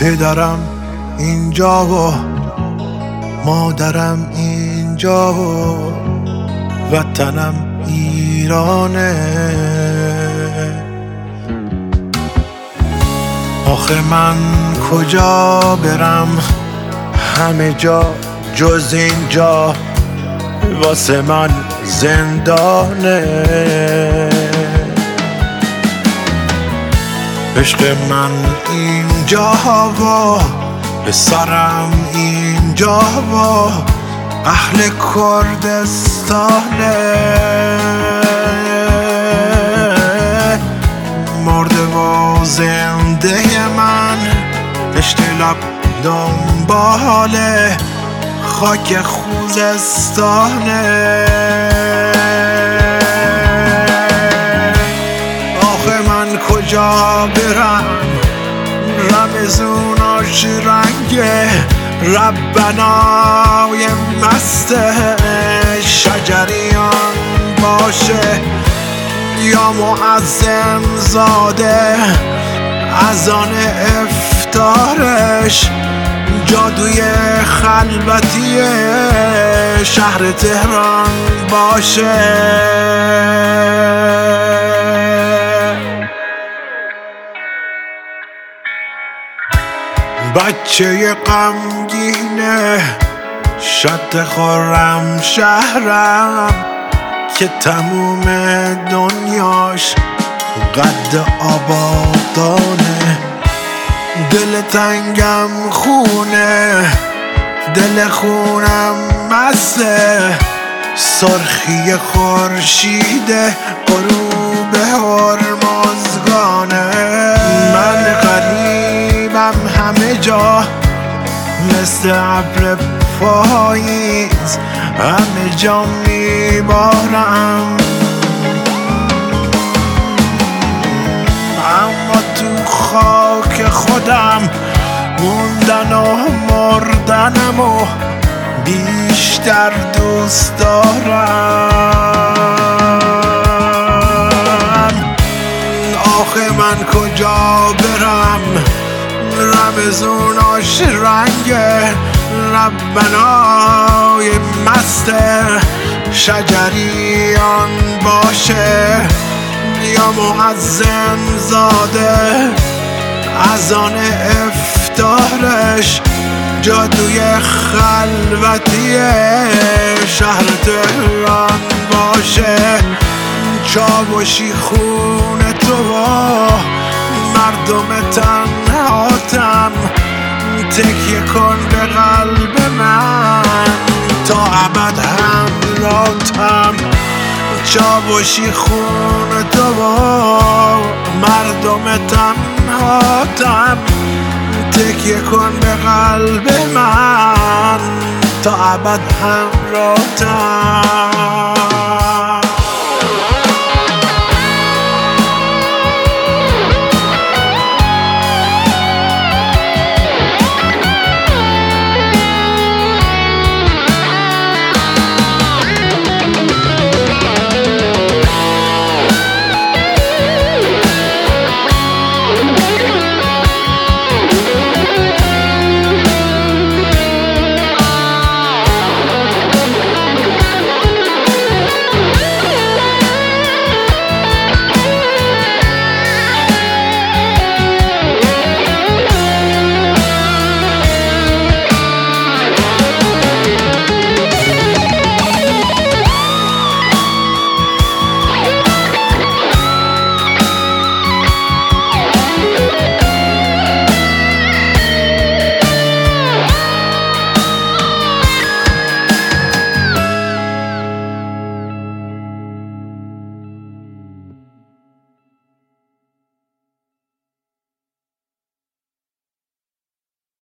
پدرم اینجا و مادرم اینجا و وطنم ایرانه. آخه من کجا برم، همه جا جز اینجا واسه من زندانه. عشق من اینجا و پسرم اینجا و اهل کردستانه. مرده و زنده من پشت لب دنبال خاک خوزستانه. آخه من کجا برم، رمزوناش رنگه ربنای مست شجریان باشه یا معظم زاده اذان افطارش جادوی خلوتی شهر تهران باشه. بچه غمگینه شد خورم شهرم که تموم دنیاش قد آبادانه. دل تنگم خونه، دل خونم مسته، سرخی خورشید غروب هرمزگانه. من غریبم همه جا مثل ابر پاییز، همه جا میبارم اما تو خاک خودم موندن و مردنم و بیشتر دوست دارم. آخه من کجا برم، رمزوناش رنگ ربنای مست شجریان باشه یا معظم زاده اذان افطارش جادوی خلوتی شهر تهران باشه. چاوشی خون تو و مردم تنهاتم تکیه کن به قلب من تا ابد همراهتم. چاوشی خون تو و مردم تنهاتم تکیه کن به قلب من تا ابد همراهتم.